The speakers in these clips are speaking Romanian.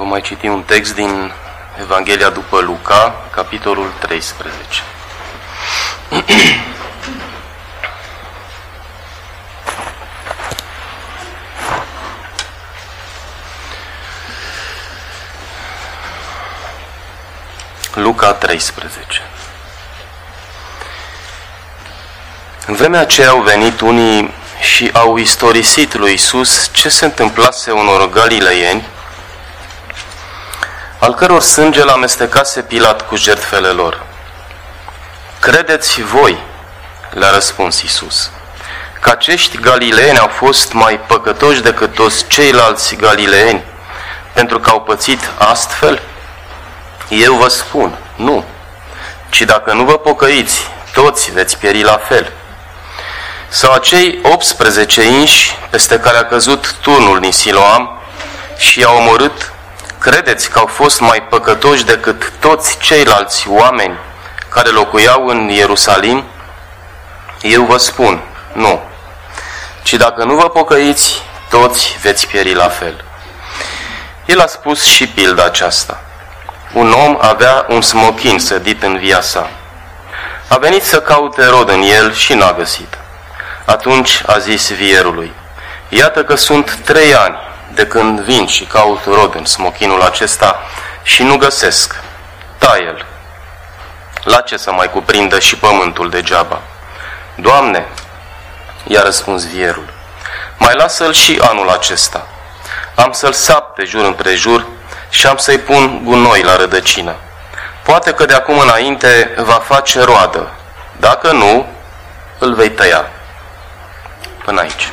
Vom mai citi un text din Evanghelia după Luca, capitolul 13. Luca 13. În vremea aceea au venit unii și au istorisit lui Iisus ce se întâmplase unor galileieni, al căror sânge l-amestecase Pilat cu jertfele lor. Credeți voi, le-a răspuns Iisus, că acești galileieni au fost mai păcătoși decât toți ceilalți galileieni, pentru că au pățit astfel? Eu vă spun, nu, ci dacă nu vă pocăiți, toți veți pieri la fel. Sau acei 18 inși peste care a căzut turnul din Siloam și i-a omorât, credeți că au fost mai păcătoși decât toți ceilalți oameni care locuiau în Ierusalim? Eu vă spun, nu, ci dacă nu vă pocăiți, toți veți pieri la fel. El a spus și pilda aceasta. Un om avea un smochin sădit în via sa. A venit să caute rod în el și n-a găsit. Atunci a zis vierului, iată că sunt 3 ani de când vin și caut rod în smochinul acesta și nu găsesc. Tai-l. La ce să mai cuprindă și pământul degeaba? Doamne, i-a răspuns vierul, mai lasă-l și anul acesta. Am să-l sap pe jur împrejur și am să-i pun gunoi la rădăcină. Poate că de acum înainte va face roadă. Dacă nu, îl vei tăia. Până aici.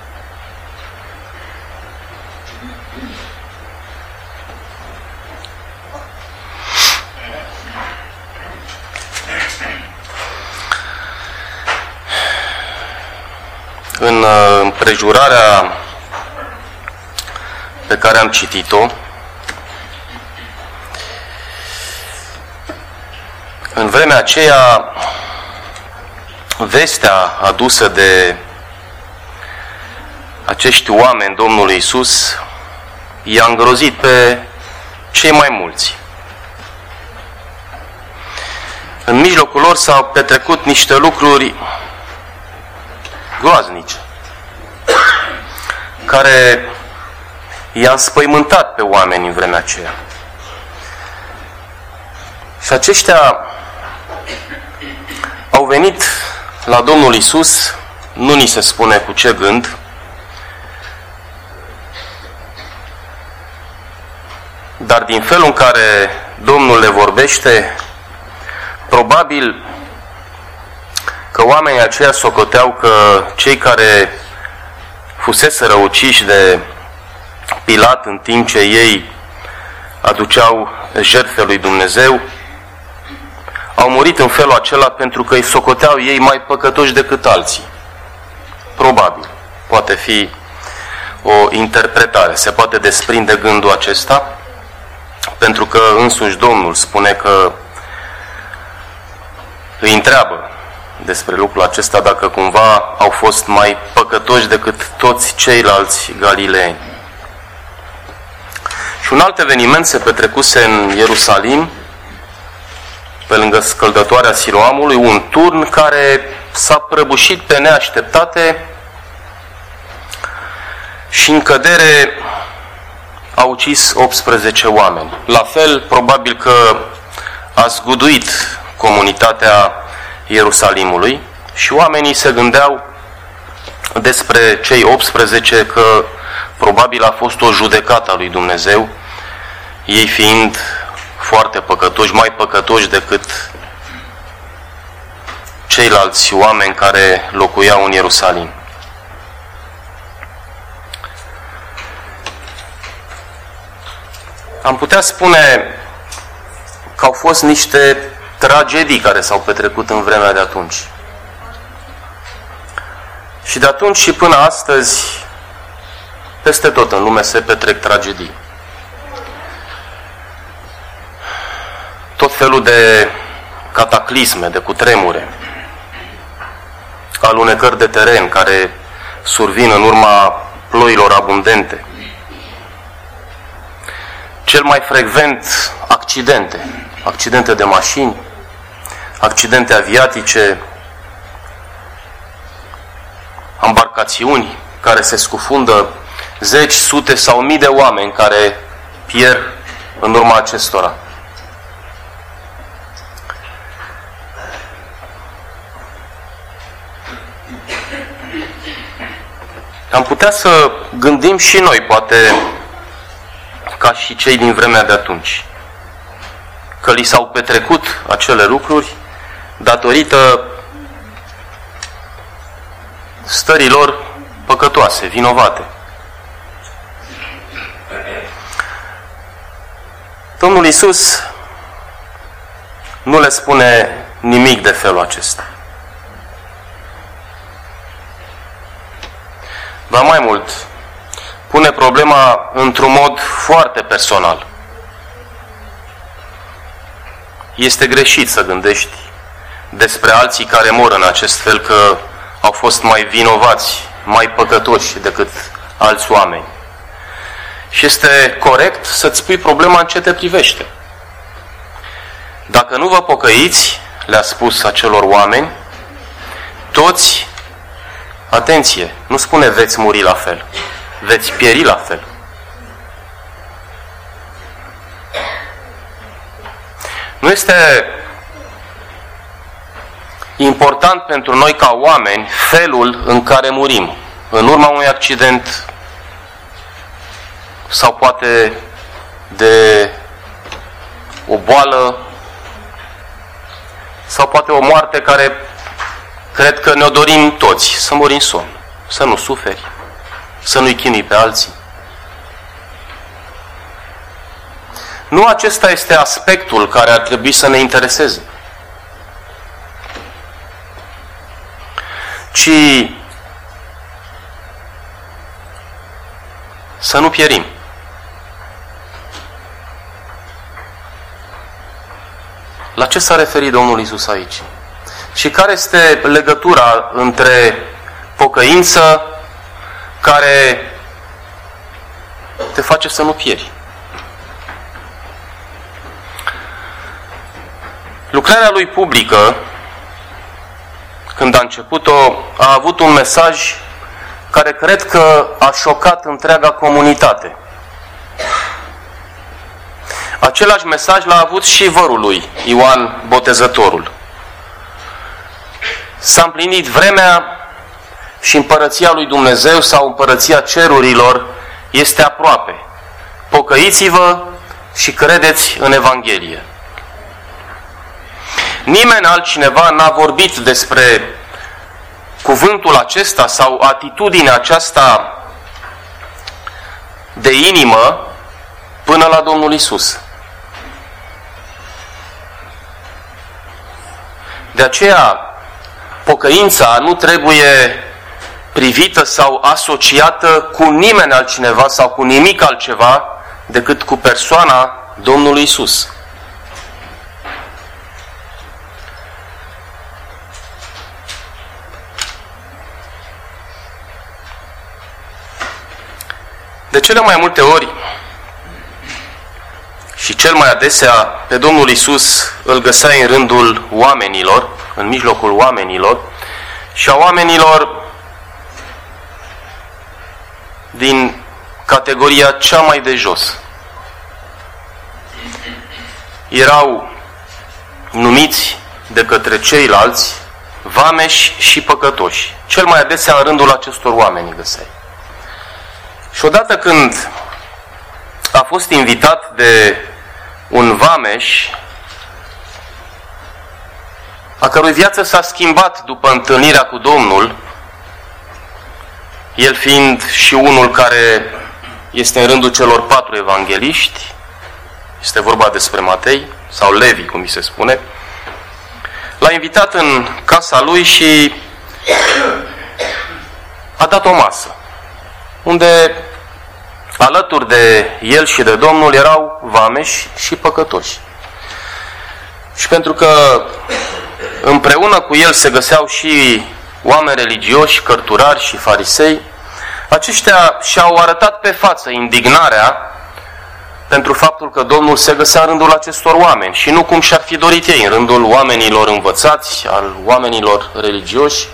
În împrejurarea pe care am citit-o, în vremea aceea, vestea adusă de acești oameni Domnului Iisus i-a îngrozit pe cei mai mulți. În mijlocul lor s-au petrecut niște lucruri groaznice, care i-a înspăimântat pe oameni în vremea aceea. Și aceștia au venit la Domnul Iisus, nu ni se spune cu ce gând, dar din felul în care Domnul le vorbește, probabil că oamenii aceia socoteau că cei care fuseseră uciși de Pilat în timp ce ei aduceau jertfe lui Dumnezeu, au murit în felul acela pentru că îi socoteau ei mai păcătoși decât alții. Probabil. Poate fi o interpretare. Se poate desprinde gândul acesta, pentru că însuși Domnul spune că îi întreabă despre lucrul acesta dacă cumva au fost mai păcătoși decât toți ceilalți galileeni. Și un alt eveniment se petrecuse în Ierusalim, pe lângă scăldătoarea Siloamului, un turn care s-a prăbușit pe neașteptate și în cădere a ucis 18 oameni. La fel, probabil că a zguduit comunitatea Ierusalimului și oamenii se gândeau despre cei 18 că probabil a fost o judecată a lui Dumnezeu, ei fiind foarte păcătoși, mai păcătoși decât ceilalți oameni care locuiau în Ierusalim. Am putea spune că au fost niște tragedii care s-au petrecut în vremea de atunci. Și de atunci și până astăzi, peste tot în lume se petrec tragedii. Tot felul de cataclisme, de cutremure, alunecări de teren care survin în urma ploilor abundente. cel mai frecvent accidente de mașini, accidente aviatice, embarcațiuni care se scufundă, zeci, sute sau mii de oameni care pierd în urma acestora. Am putea să gândim și noi, poate ca și cei din vremea de atunci, că li s-au petrecut acele lucruri datorită stărilor păcătoase, vinovate. Domnul Iisus nu le spune nimic de felul acesta. Ba mai mult, pune problema într-un mod foarte personal. Este greșit să gândești despre alții care mor în acest fel că au fost mai vinovați, mai păcătoși decât alți oameni. Și este corect să-ți pui problema în ce te privește. Dacă nu vă pocăiți, le-a spus acelor oameni, toți, atenție, nu spune veți muri la fel, veți pieri la fel. Nu este important pentru noi ca oameni felul în care murim, în urma unui accident sau poate de o boală sau poate o moarte care cred că ne-o dorim toți, să mori în somn, să nu suferi, să nu-i chinui pe alții. Nu acesta este aspectul care ar trebui să ne intereseze, ci să nu pierim. La ce s-a referit Domnul Iisus aici? Și care este legătura între pocăință care te face să nu pieri? Lucrarea lui publică, când a început-o, a avut un mesaj care cred că a șocat întreaga comunitate. Același mesaj l-a avut și vărul lui, Ioan Botezătorul. S-a împlinit vremea și împărăția lui Dumnezeu sau împărăția cerurilor este aproape. Pocăiți-vă și credeți în Evanghelie. Nimeni altcineva n-a vorbit despre cuvântul acesta sau atitudinea aceasta de inimă până la Domnul Iisus. De aceea, pocăința nu trebuie privită sau asociată cu nimeni altcineva sau cu nimic altceva decât cu persoana Domnului Iisus. De cele mai multe ori și cel mai adesea pe Domnul Iisus îl găseai în rândul oamenilor, în mijlocul oamenilor și a oamenilor din categoria cea mai de jos. Erau numiți de către ceilalți vameși și păcătoși. Cel mai adesea în rândul acestor oameni îi găseai. Și odată când a fost invitat de un vameș, a cărui viață s-a schimbat după întâlnirea cu Domnul, el fiind și unul care este în rândul celor 4 evangeliști, este vorba despre Matei, sau Levi, cum îi se spune, l-a invitat în casa lui și a dat o masă, unde alături de el și de Domnul erau vameși și păcătoși. Și pentru că împreună cu el se găseau și oameni religioși, cărturari și farisei, aceștia și-au arătat pe față indignarea pentru faptul că Domnul se găsea în rândul acestor oameni și nu cum și-ar fi dorit ei, în rândul oamenilor învățați, al oamenilor religioși.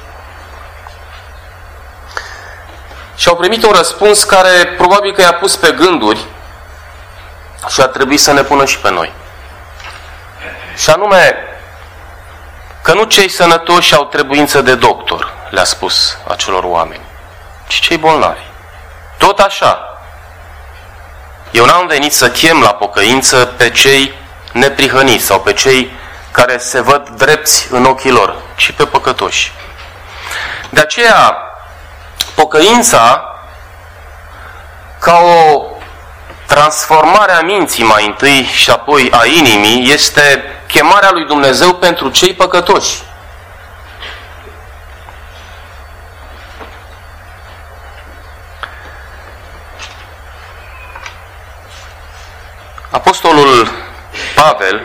Și au primit un răspuns care probabil că i-a pus pe gânduri și ar trebui să ne pună și pe noi. Și anume, că nu cei sănătoși au trebuință de doctor, le-a spus acelor oameni, ci cei bolnavi. Tot așa. Eu n-am venit să chem la pocăință pe cei neprihăniți sau pe cei care se văd drepți în ochii lor, ci pe păcătoși. De aceea, pocăința, ca o transformare a minții mai întâi și apoi a inimii, este chemarea lui Dumnezeu pentru cei păcătoși. Apostolul Pavel,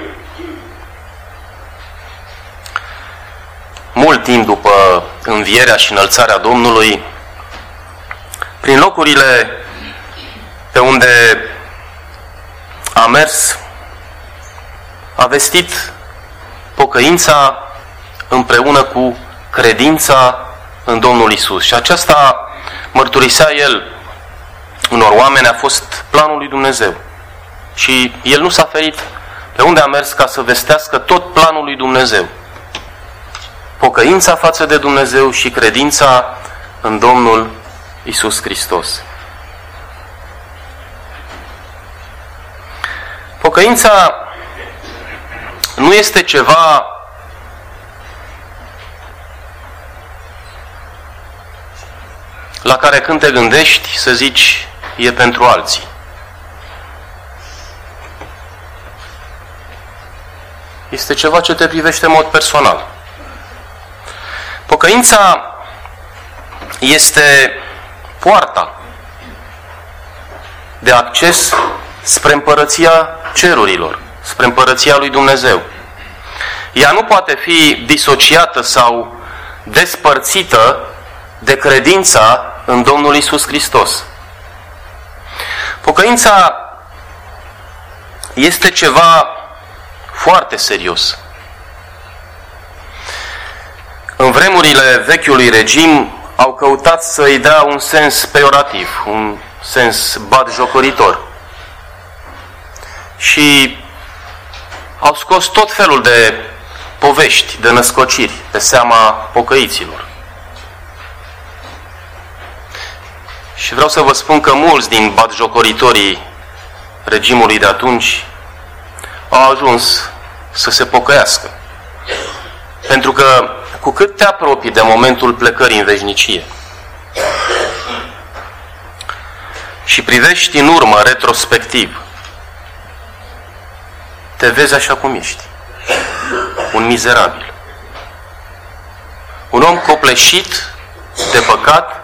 mult timp după învierea și înălțarea Domnului, prin locurile pe unde a mers, a vestit pocăința împreună cu credința în Domnul Isus. Și aceasta, mărturisea el unor oameni, a fost planul lui Dumnezeu. Și el nu s-a ferit pe unde a mers ca să vestească tot planul lui Dumnezeu. Pocăința față de Dumnezeu și credința în Domnul Isus Hristos. Pocăința nu este ceva la care când te gândești să zici e pentru alții. Este ceva ce te privește în mod personal. Pocăința este poarta de acces spre împărăția cerurilor, spre împărăția lui Dumnezeu. Ea nu poate fi disociată sau despărțită de credința în Domnul Isus Hristos. Pocăința este ceva foarte serios. În vremurile vechiului regim au căutat să-i dea un sens peiorativ, un sens batjocoritor. Și au scos tot felul de povești, de născociri pe seama pocăiților. Și vreau să vă spun că mulți din batjocoritorii regimului de atunci au ajuns să se pocăiască. Pentru că cu cât te apropii de momentul plecării în veșnicie și privești în urmă, retrospectiv, te vezi așa cum ești. Un mizerabil. Un om copleșit de păcat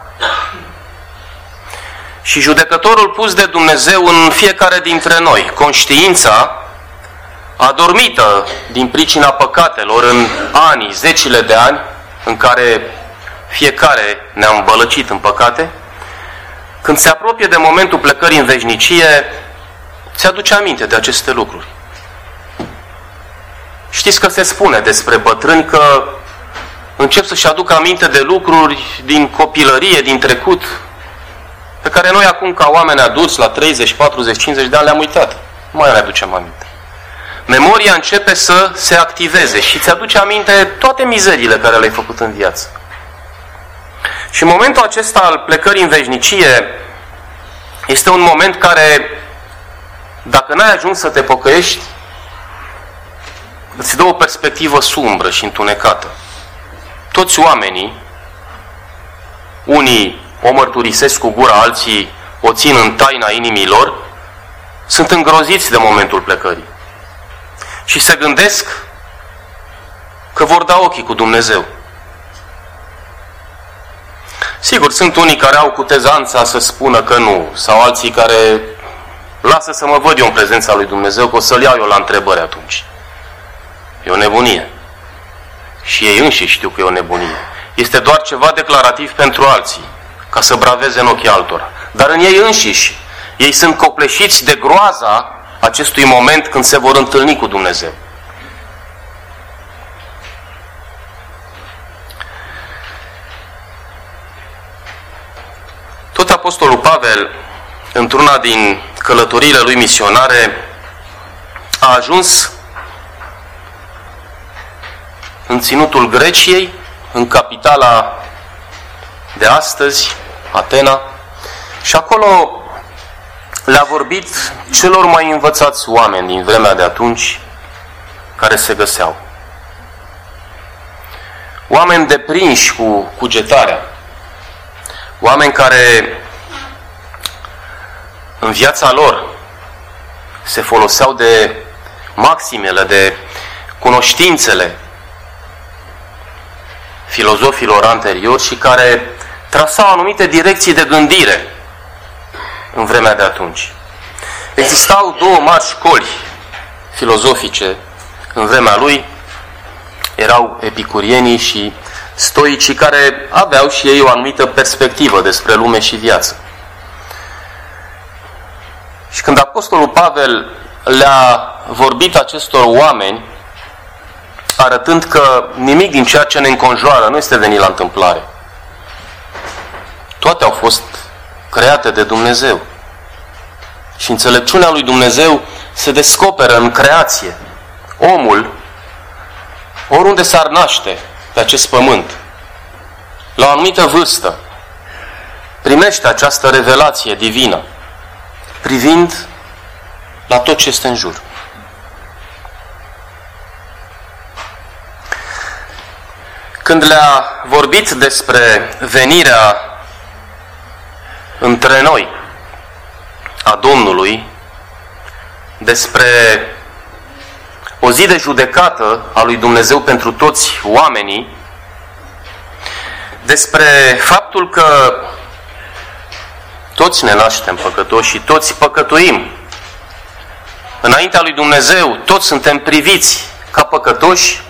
și judecătorul pus de Dumnezeu în fiecare dintre noi. Conștiința adormită din pricina păcatelor în anii, zecile de ani în care fiecare ne-a îmbălăcit în păcate, când se apropie de momentul plecării în veșnicie, ți-aduce aminte de aceste lucruri. Știți că se spune despre bătrâni că încep să-și aducă aminte de lucruri din copilărie, din trecut, pe care noi acum, ca oameni adulți, la 30, 40, 50 de ani, le-am uitat. Nu mai ne aducem aminte. Memoria începe să se activeze și îți aduce aminte toate mizeriile care le-ai făcut în viață. Și momentul acesta al plecării în veșnicie este un moment care, dacă n-ai ajuns să te pocăiești, îți dă o perspectivă sumbră și întunecată. Toți oamenii, unii o mărturisesc cu gura, alții o țin în taina inimii lor, sunt îngroziți de momentul plecării. Și se gândesc că vor da ochii cu Dumnezeu. Sigur, sunt unii care au cutezanța să spună că nu, sau alții care lasă să mă văd eu în prezența lui Dumnezeu, că o să-l iau eu la întrebări atunci. E o nebunie. Și ei înșiși știu că e o nebunie. Este doar ceva declarativ pentru alții, ca să braveze în ochii altora. Dar în ei înșiși, ei sunt copleșiți de groaza acestui moment când se vor întâlni cu Dumnezeu. Tot Apostolul Pavel, într-una din călătoriile lui misionare, a ajuns în ținutul Greciei, în capitala de astăzi, Atena, și acolo le-a vorbit celor mai învățați oameni din vremea de atunci care se găseau. Oameni deprinși cu cugetarea, oameni care în viața lor se foloseau de maximele, de cunoștințele filozofilor anteriori și care trasau anumite direcții de gândire în vremea de atunci. Existau două mari școli filozofice în vremea lui, erau epicurienii și stoicii, care aveau și ei o anumită perspectivă despre lume și viață. Și când Apostolul Pavel le-a vorbit acestor oameni, arătând că nimic din ceea ce ne înconjoară nu este venit la întâmplare. Toate au fost create de Dumnezeu. Și înțelepciunea lui Dumnezeu se descoperă în creație. Omul, oriunde s-ar naște pe acest pământ, la o anumită vârstă, primește această revelație divină, privind la tot ce este în jur. Când le-a vorbit despre venirea între noi a Domnului, despre o zi de judecată a lui Dumnezeu pentru toți oamenii, despre faptul că toți ne naștem păcătoși și toți păcătuim înaintea lui Dumnezeu, toți suntem priviți ca păcătoși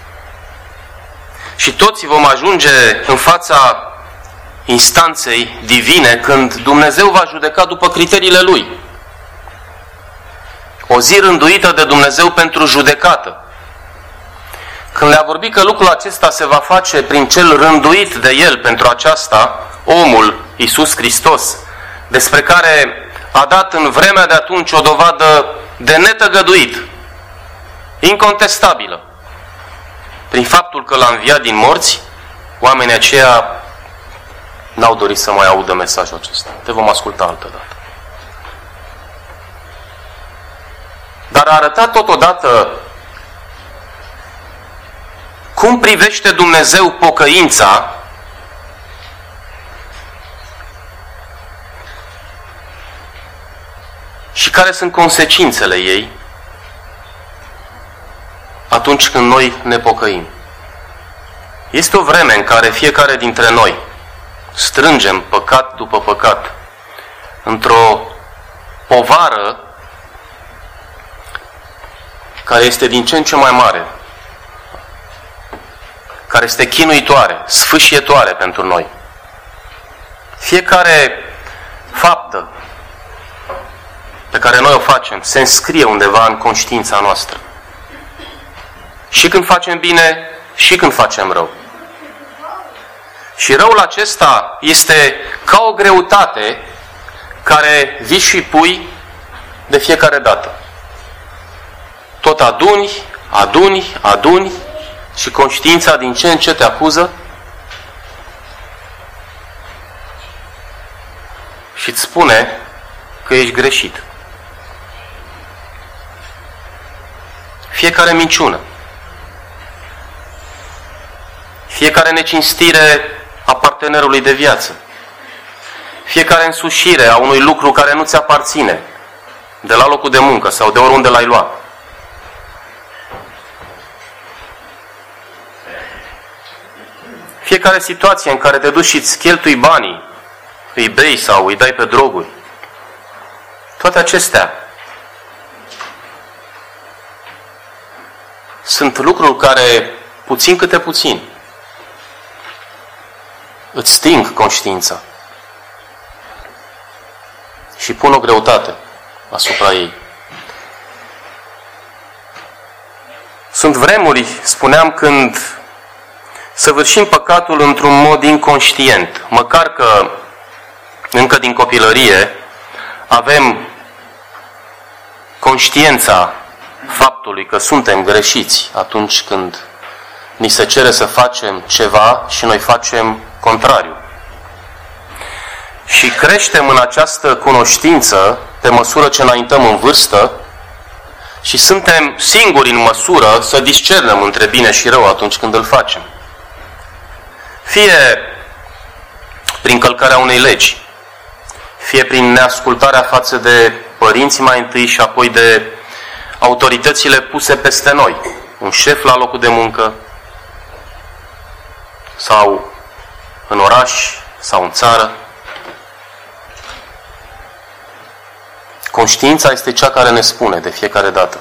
și toți vom ajunge în fața instanței divine când Dumnezeu va judeca după criteriile Lui. O zi rânduită de Dumnezeu pentru judecată. Când le-a vorbit că lucrul acesta se va face prin cel rânduit de El pentru aceasta, omul Iisus Hristos, despre care a dat în vremea de atunci o dovadă de netăgăduit, incontestabilă. Prin faptul că l-a înviat din morți, oamenii aceia n-au dorit să mai audă mesajul acesta. Te vom asculta altă dată. Dar a arătat totodată cum privește Dumnezeu pocăința și care sunt consecințele ei atunci când noi ne pocăim. Este o vreme în care fiecare dintre noi strângem păcat după păcat într-o povară care este din ce în ce mai mare, care este chinuitoare, sfâșietoare pentru noi. Fiecare faptă pe care noi o facem se înscrie undeva în conștiința noastră. Și când facem bine, și când facem rău. Și răul acesta este ca o greutate care vii și pui de fiecare dată. Tot aduni și conștiința din ce în ce te acuză și îți spune că ești greșit. Fiecare minciună, fiecare necinstire a partenerului de viață, fiecare însușire a unui lucru care nu ți aparține, de la locul de muncă sau de oriunde l-ai luat. Fiecare situație în care te duci și îți cheltui banii, îi bei sau îi dai pe droguri, toate acestea sunt lucruri care, puțin câte puțin, îți sting conștiința și pun o greutate asupra ei. Sunt vremuri, spuneam, când săvârșim păcatul într-un mod inconștient, măcar că încă din copilărie avem conștiința faptului că suntem greșiți atunci când ni se cere să facem ceva și noi facem contrariu. Și creștem în această cunoștință pe măsură ce înaintăm în vârstă și suntem singuri în măsură să discernăm între bine și rău atunci când îl facem. Fie prin călcarea unei legi, fie prin neascultarea față de părinți mai întâi și apoi de autoritățile puse peste noi, un șef la locul de muncă, sau în oraș, sau în țară. Conștiința este cea care ne spune de fiecare dată.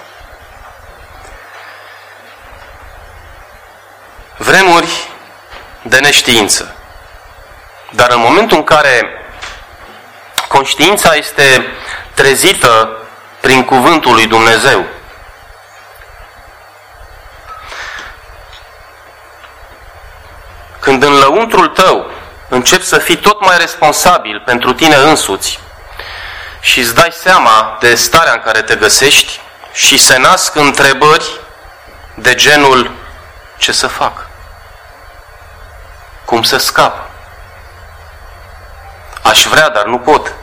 Vremuri de neștiință. Dar în momentul în care conștiința este trezită prin cuvântul lui Dumnezeu, când în lăuntrul tău începi să fii tot mai responsabil pentru tine însuți și îți dai seama de starea în care te găsești și se nasc întrebări de genul: ce să fac? Cum să scap? Aș vrea, dar nu pot.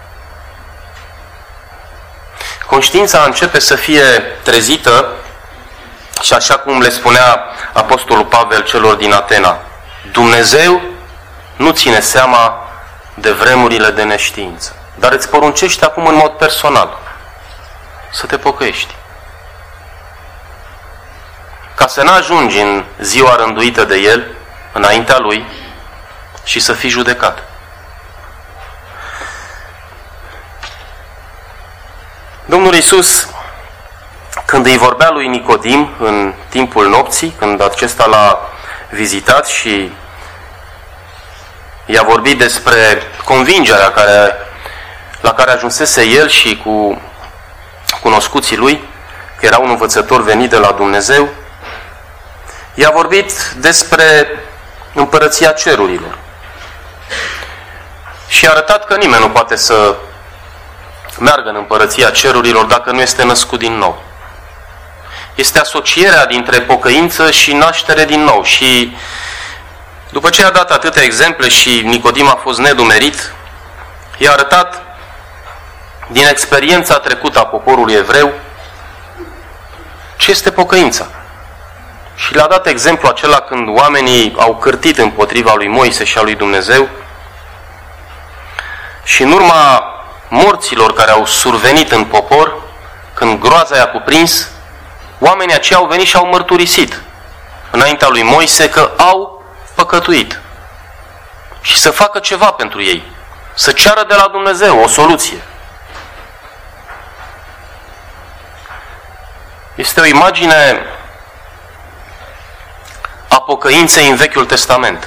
Conștiința începe să fie trezită și așa cum le spunea Apostolul Pavel celor din Atena, Dumnezeu nu ține seama de vremurile de neștiință, dar îți poruncește acum în mod personal să te pocăiești. Ca să n-ajungi în ziua rânduită de El, înaintea Lui, și să fii judecat. Domnul Iisus, când îi vorbea lui Nicodim în timpul nopții, când acesta l-a vizitat și i-a vorbit despre convingerea la care ajunsese el și cu cunoscuții lui, că era un învățător venit de la Dumnezeu, i-a vorbit despre împărăția cerurilor. Și a arătat că nimeni nu poate să meargă în împărăția cerurilor dacă nu este născut din nou. Este asocierea dintre pocăință și naștere din nou. Și după ce a dat atâtea exemple și Nicodim a fost nedumerit, i-a arătat din experiența trecută a poporului evreu ce este pocăința. Și le-a dat exemplu acela când oamenii au cârtit împotriva lui Moise și a lui Dumnezeu și în urma morților care au survenit în popor, când groaza i-a cuprins, oamenii aceia au venit și au mărturisit înaintea lui Moise că au păcătuit și să facă ceva pentru ei, să ceară de la Dumnezeu o soluție. Este o imagine a pocăinței în Vechiul Testament.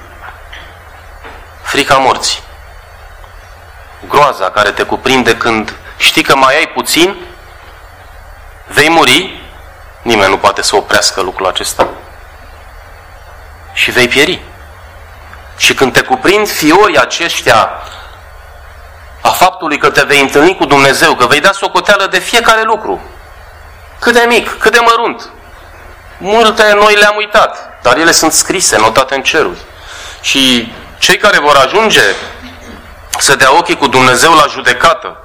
Frica morții. Groaza care te cuprinde când știi că mai ai puțin, vei muri, nimeni nu poate să oprească lucrul acesta, și vei pieri. Și când te cuprind fiorii aceștia a faptului că te vei întâlni cu Dumnezeu, că vei da socoteală de fiecare lucru, cât de mic, cât de mărunt, multe noi le-am uitat, dar ele sunt scrise, notate în ceruri. Și cei care vor ajunge să dea ochii cu Dumnezeu la judecată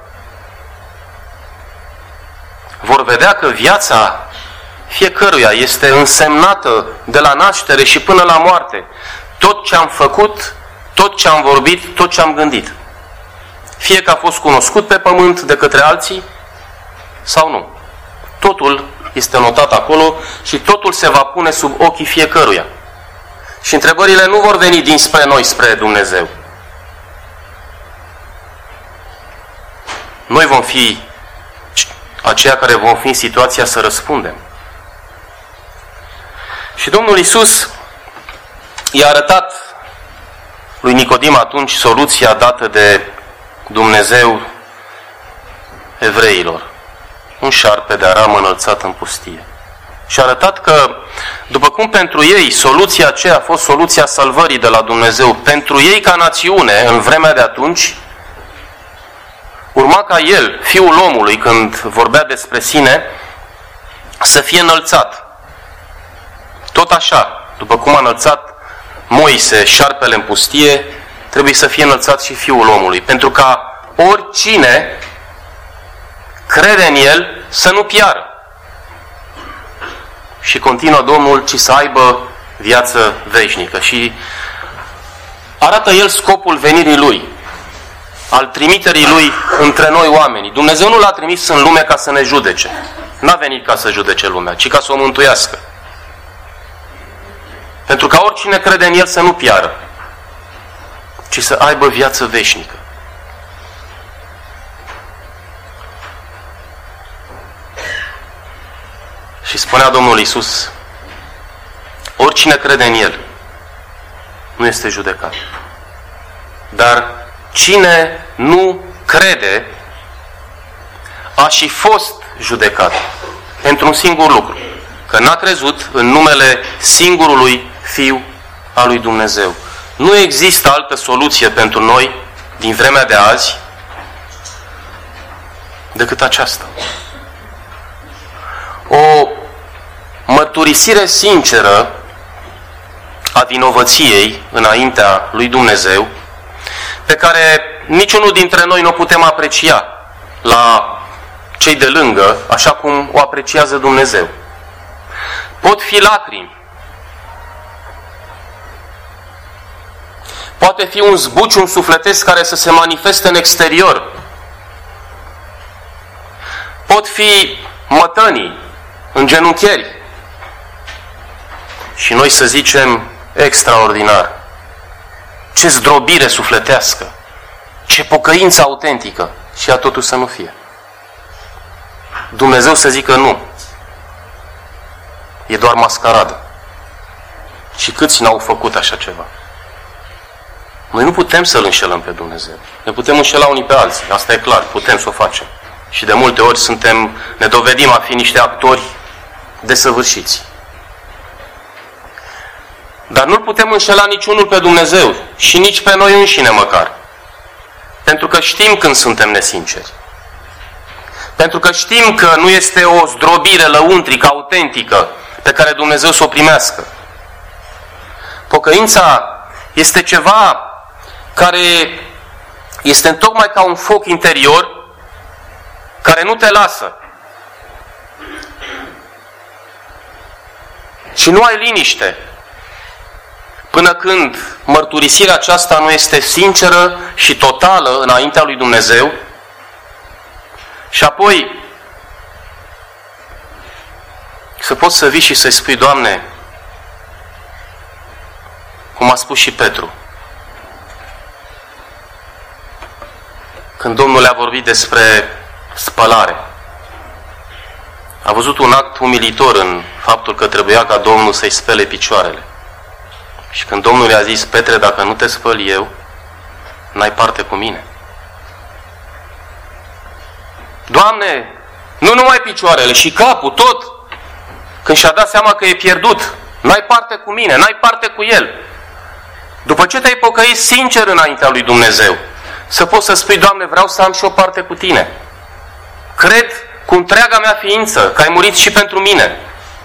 vor vedea că viața fiecăruia este însemnată de la naștere și până la moarte. Tot ce am făcut, tot ce am vorbit, tot ce am gândit. Fie că a fost cunoscut pe pământ de către alții sau nu. Totul este notat acolo și totul se va pune sub ochii fiecăruia. Și întrebările nu vor veni dinspre noi, spre Dumnezeu. Noi vom fi aceia care vom fi în situația să răspundem. Și Domnul Iisus i-a arătat lui Nicodim atunci soluția dată de Dumnezeu evreilor. Un șarpe de aram înălțat în pustie. și a arătat că, după cum pentru ei soluția aceea a fost soluția salvării de la Dumnezeu, pentru ei ca națiune, în vremea de atunci, urma ca el, Fiul omului, când vorbea despre sine, să fie înălțat. Tot așa, după cum a înălțat Moise șarpele în pustie, trebuie să fie înălțat și Fiul omului, pentru ca oricine crede în el să nu piară. Și continuă Domnul, ci să aibă viață veșnică. Și arată el scopul venirii lui, al trimiterii lui între noi oamenii. Dumnezeu nu l-a trimis în lume ca să ne judece. N-a venit ca să judece lumea, ci ca să o mântuiască. Pentru ca oricine crede în el să nu piară, ci să aibă viață veșnică. Și spunea Domnul Iisus, oricine crede în el nu este judecat. Dar cine nu crede a și fost judecat pentru un singur lucru, că n-a crezut în numele singurului Fiu al lui Dumnezeu. Nu există altă soluție pentru noi din vremea de azi decât aceasta. O mărturisire sinceră a vinovăției înaintea lui Dumnezeu, pe care niciunul dintre noi nu o putem aprecia la cei de lângă, așa cum o apreciază Dumnezeu. Pot fi lacrimi, poate fi un zbucium sufletesc care să se manifeste în exterior, pot fi mătănii, îngenuncheri, și noi să zicem extraordinar, ce zdrobire sufletească, ce pocăință autentică, și a totul să nu fie. Dumnezeu să zică nu, e doar mascaradă. Și câți n-au făcut așa ceva? Noi nu putem să-L înșelăm pe Dumnezeu. Ne putem înșela unii pe alții, asta e clar, putem să o facem. Și de multe ori ne dovedim a fi niște actori desăvârșiți. Dar nu putem înșela niciunul pe Dumnezeu și nici pe noi înșine măcar. Pentru că știm când suntem nesinceri. Pentru că știm că nu este o zdrobire lăuntrică, autentică, pe care Dumnezeu să o primească. Pocăința este ceva care este întocmai ca un foc interior care nu te lasă. Și nu ai liniște până când mărturisirea aceasta nu este sinceră și totală înaintea lui Dumnezeu. Și apoi să poți să vii și să-i spui, Doamne, cum a spus și Petru, când Domnul le-a vorbit despre spălare, a văzut un act umilitor în faptul că trebuia ca Domnul să-i spele picioarele. Și când Domnul i-a zis, Petre, dacă nu te spăl eu, n-ai parte cu mine. Doamne, nu numai picioarele, și capul, tot. Când și-a dat seama că e pierdut, n-ai parte cu mine, n-ai parte cu el. După ce te-ai pocăit sincer înaintea lui Dumnezeu, să poți să spui, Doamne, vreau să am și o parte cu tine. Cred cu întreaga mea ființă că ai murit și pentru mine.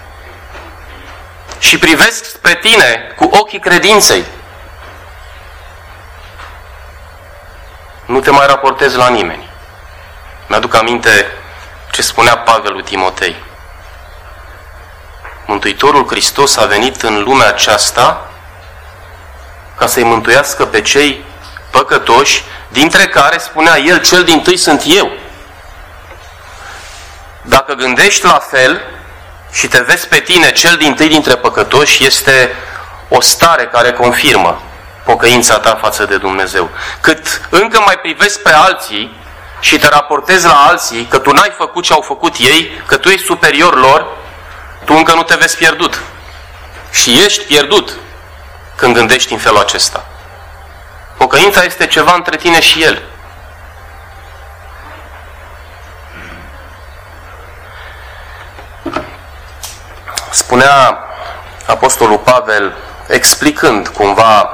Și privesc spre tine cu ochii credinței. Nu te mai raportezi la nimeni. Mi-aduc aminte ce spunea Pavel lui Timotei. Mântuitorul Hristos a venit în lumea aceasta ca să-i mântuiască pe cei păcătoși, dintre care, spunea el, cel dintâi sunt eu. Dacă gândești la fel și te vezi pe tine cel dintâi dintre păcătoși, este o stare care confirmă pocăința ta față de Dumnezeu. Cât încă mai privezi pe alții și te raportezi la alții că tu n-ai făcut ce au făcut ei, că tu ești superior lor, tu încă nu te vezi pierdut. Și ești pierdut când gândești în felul acesta. Pocăința este ceva între tine și El. Spunea Apostolul Pavel, explicând cumva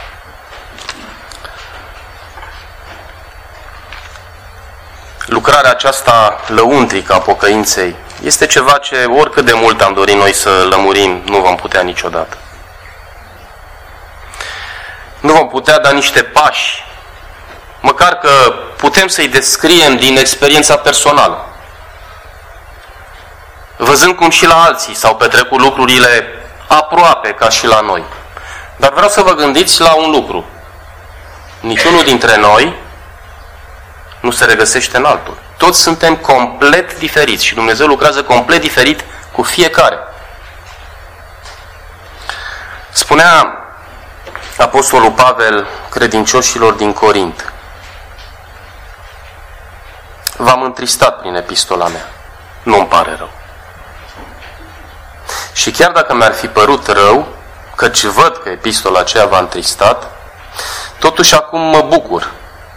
lucrarea aceasta lăuntrică a pocăinței, este ceva ce oricât de mult am dorit noi să lămurim, nu vom putea niciodată. Nu vom putea da niște pași, măcar că putem să-i descriem din experiența personală, văzând cum și la alții s-au petrecut lucrurile aproape ca și la noi. Dar vreau să vă gândiți la un lucru. Niciunul dintre noi nu se regăsește în altul. Toți suntem complet diferiți și Dumnezeu lucrează complet diferit cu fiecare. Spunea Apostolul Pavel credincioșilor din Corint: v-am întristat prin epistola mea, nu-mi pare rău. Și chiar dacă mi-ar fi părut rău, căci văd că epistola aceea v-a întristat, totuși acum mă bucur.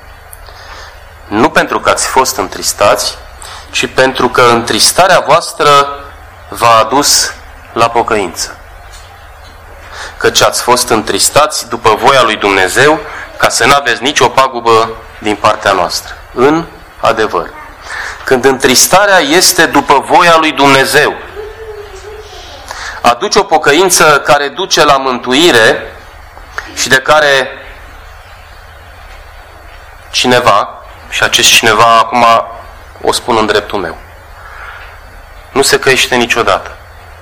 Nu pentru că ați fost întristați, ci pentru că întristarea voastră v-a adus la pocăință. Căci ați fost întristați după voia lui Dumnezeu, ca să n-aveți nicio pagubă din partea noastră. În adevăr, când întristarea este după voia lui Dumnezeu, aduce o pocăință care duce la mântuire și de care cineva, și acest cineva acum o spun în dreptul meu, nu se căiește niciodată.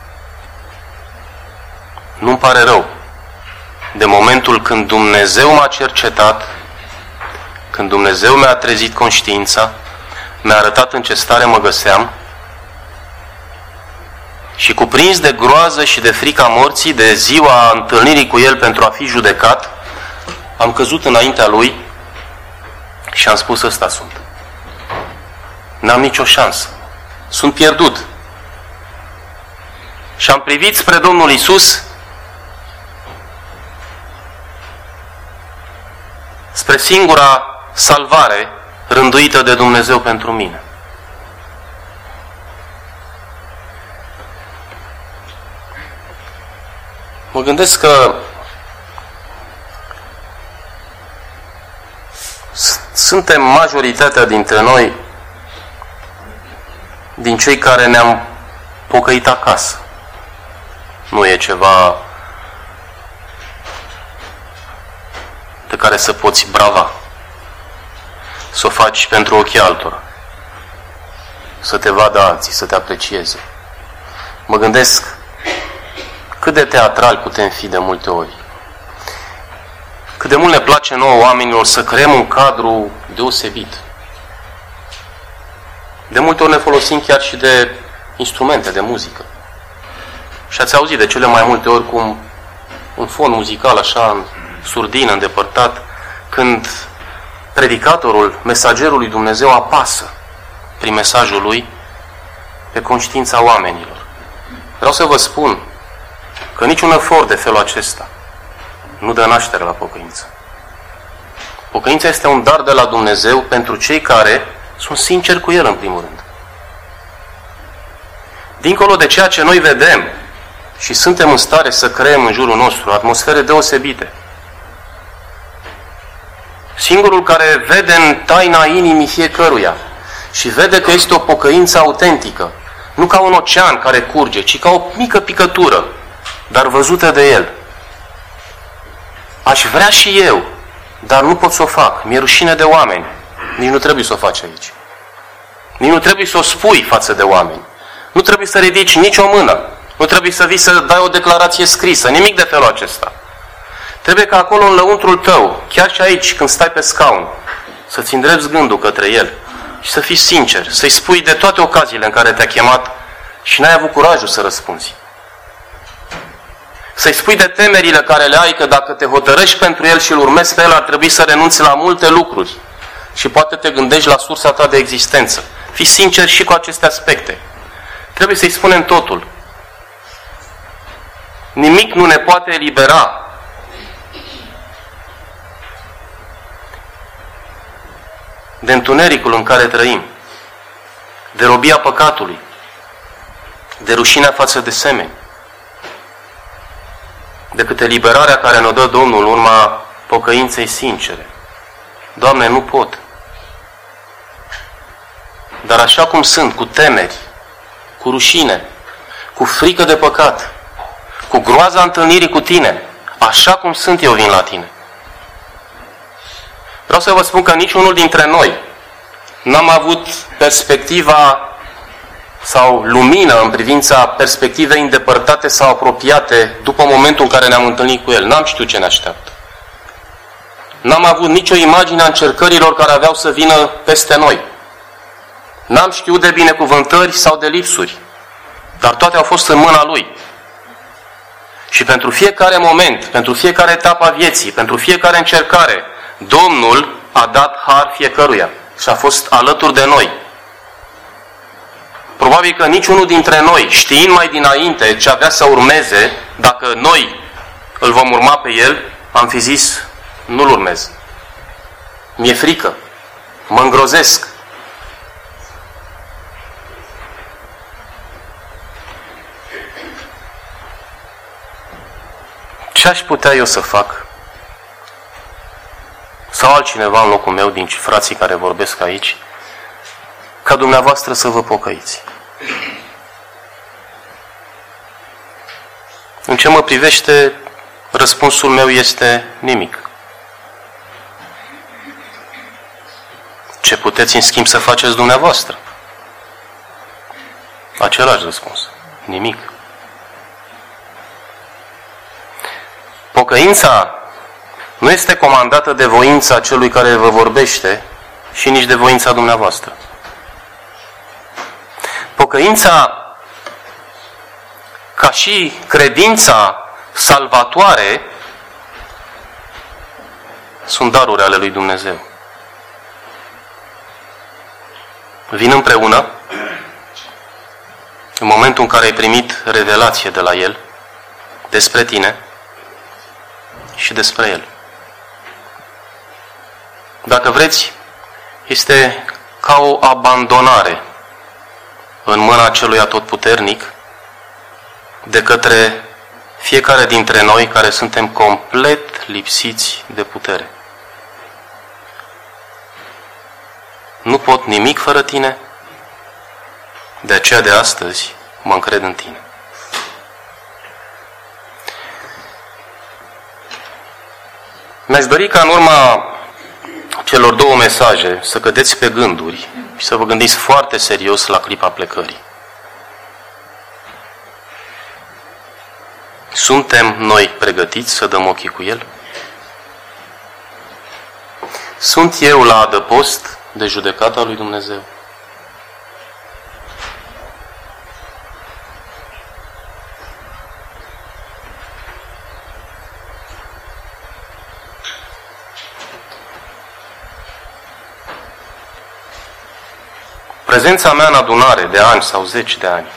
Nu-mi pare rău de momentul când Dumnezeu m-a cercetat, când Dumnezeu mi-a trezit conștiința, mi-a arătat în ce stare mă găseam și cuprins de groază și de frica morții, de ziua întâlnirii cu El pentru a fi judecat, am căzut înaintea Lui și am spus: ăsta sunt. N-am nicio șansă. Sunt pierdut. Și am privit spre Domnul Iisus, spre singura salvare rânduită de Dumnezeu pentru mine. Mă gândesc că suntem majoritatea dintre noi din cei care ne-am pocăit acasă. Nu e ceva de care să poți brava, să o faci pentru ochii altora, să te vadă alții, să te aprecieze. Mă gândesc cât de teatral putem fi de multe ori. Cât de mult ne place nouă oamenilor să creăm un cadru deosebit. De multe ori ne folosim chiar și de instrumente de muzică. Și ați auzit de cele mai multe ori cum un fon muzical așa în surdină, îndepărtat, când predicatorul, mesagerul lui Dumnezeu apasă prin mesajul lui pe conștiința oamenilor. Vreau să vă spun că niciun efort de felul acesta nu dă naștere la pocăință. Pocăința este un dar de la Dumnezeu pentru cei care sunt sinceri cu El în primul rând. Dincolo de ceea ce noi vedem și suntem în stare să creăm în jurul nostru atmosfere deosebite, singurul care vede în taina inimii fiecăruia și vede că este o pocăință autentică, nu ca un ocean care curge, ci ca o mică picătură, dar văzută de El. Aș vrea și eu, dar nu pot să o fac. Mi-e rușine de oameni. Nici nu trebuie să o faci aici. Nici nu trebuie să o spui față de oameni. Nu trebuie să ridici nicio mână. Nu trebuie să vii să dai o declarație scrisă. Nimic de felul acesta. Trebuie ca acolo în lăuntrul tău, chiar și aici, când stai pe scaun, să-ți îndrepți gândul către El și să fii sincer, să-i spui de toate ocaziile în care te-a chemat și n-ai avut curajul să răspunzi. Să-i spui de temerile care le ai, că dacă te hotărăști pentru El și îl urmezi pe El, ar trebui să renunți la multe lucruri și poate te gândești la sursa ta de existență. Fii sincer și cu aceste aspecte. Trebuie să-i spunem totul. Nimic nu ne poate elibera de întunericul în care trăim, de robia păcatului, de rușinea față de semeni, decât eliberarea care ne-o dă Domnul în urma pocăinței sincere. Doamne, nu pot. Dar așa cum sunt, cu temeri, cu rușine, cu frică de păcat, cu groaza întâlnirii cu Tine, așa cum sunt, eu vin la Tine. Vreau să vă spun că niciunul dintre noi n-am avut perspectiva sau lumină în privința perspectivei îndepărtate sau apropiate după momentul în care ne-am întâlnit cu El. N-am știut ce ne așteaptă. N-am avut nicio imagine a încercărilor care aveau să vină peste noi. N-am știut de binecuvântări sau de lipsuri, dar toate au fost în mâna Lui. Și pentru fiecare moment, pentru fiecare etapă a vieții, pentru fiecare încercare, Domnul a dat har fiecăruia și a fost alături de noi. Probabil că niciunul dintre noi, știind mai dinainte ce avea să urmeze, dacă noi îl vom urma pe El, am fi zis, nu-l urmez. Mi-e frică, mă îngrozesc. Ce aș putea eu să fac? Sau altcineva în locul meu, din frații care vorbesc aici, ca dumneavoastră să vă pocăiți? În ce mă privește, răspunsul meu este nimic. Ce puteți în schimb să faceți dumneavoastră? Același răspuns. Nimic. Pocăința nu este comandată de voința celui care vă vorbește și nici de voința dumneavoastră. Pocăința, ca și credința salvatoare, sunt daruri ale lui Dumnezeu. Vin împreună în momentul în care ai primit revelație de la El despre tine și despre El. Dacă vreți, este ca o abandonare în mâna celui atotputernic de către fiecare dintre noi care suntem complet lipsiți de putere. Nu pot nimic fără Tine, de aceea de astăzi mă încred în Tine. Mi-aș dori ca în urma celor două mesaje să cădeți pe gânduri și să vă gândiți foarte serios la clipa plecării. Suntem noi pregătiți să dăm ochii cu El? Sunt eu la adăpost de judecata lui Dumnezeu? Prezența mea în adunare de ani sau 10 de ani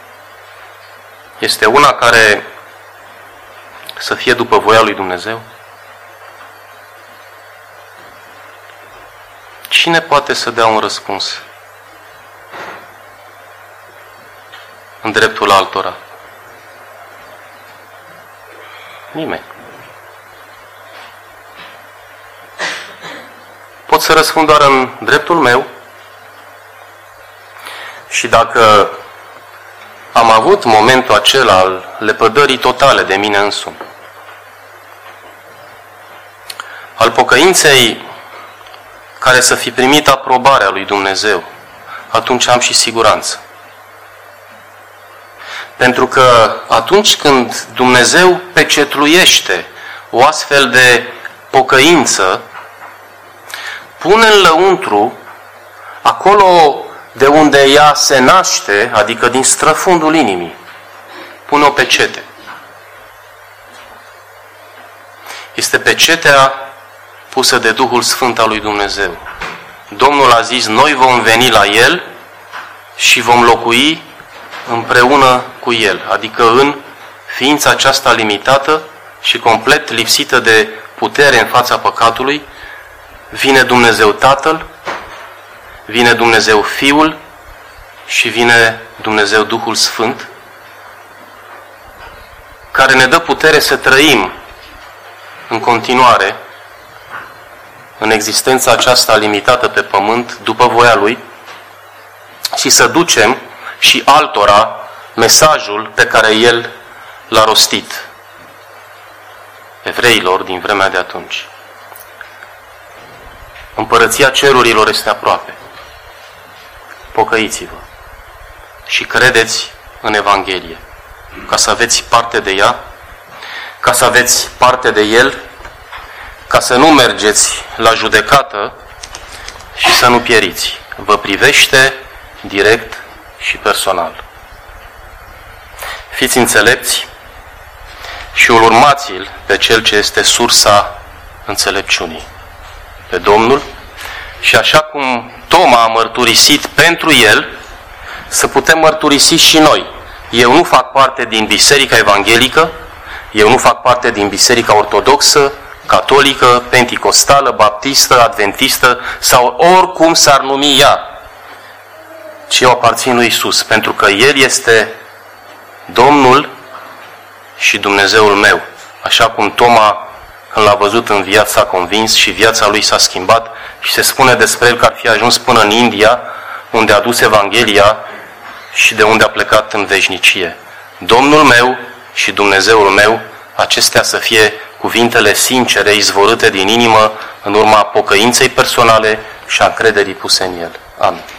este una care să fie după voia lui Dumnezeu? Cine poate să dea un răspuns în dreptul altora? Nimeni. Pot să răspund doar în dreptul meu și dacă am avut momentul acela al lepădării totale de mine însumi, al pocăinței care să fi primit aprobarea lui Dumnezeu, atunci am și siguranță. Pentru că atunci când Dumnezeu pecetluiește o astfel de pocăință, pune în lăuntru, acolo de unde ea se naște, adică din străfundul inimii, pune o pecete. Este pecetea pusă de Duhul Sfânt al lui Dumnezeu. Domnul a zis, noi vom veni la El și vom locui împreună cu El, adică în ființa aceasta limitată și complet lipsită de putere în fața păcatului, vine Dumnezeu Tatăl, vine Dumnezeu Fiul și vine Dumnezeu Duhul Sfânt, care ne dă putere să trăim în continuare în existența aceasta limitată pe pământ, după voia Lui, și să ducem și altora mesajul pe care El l-a rostit evreilor din vremea de atunci. Împărăția cerurilor este aproape. Pocăiți-vă și credeți în Evanghelie, ca să aveți parte de ea, ca să aveți parte de El, ca să nu mergeți la judecată și să nu pieriți. Vă privește direct și personal. Fiți înțelepți și îl urmați-l pe Cel ce este sursa înțelepciunii, pe Domnul, și așa cum Toma a mărturisit pentru El, să putem mărturisi și noi. Eu nu fac parte din Biserica Evanghelică, eu nu fac parte din Biserica Ortodoxă, Catolică, Penticostală, Baptistă, Adventistă sau oricum s-ar numi ea, ci eu aparțin lui Iisus, pentru că El este Domnul și Dumnezeul meu. Așa cum Toma, când l-a văzut înviat, s-a convins și viața lui s-a schimbat și se spune despre el că ar fi ajuns până în India, unde a dus Evanghelia și de unde a plecat în veșnicie. Domnul meu și Dumnezeul meu, acestea să fie cuvintele sincere, izvorâte din inimă, în urma pocăinței personale și a încrederii puse în El. Amin.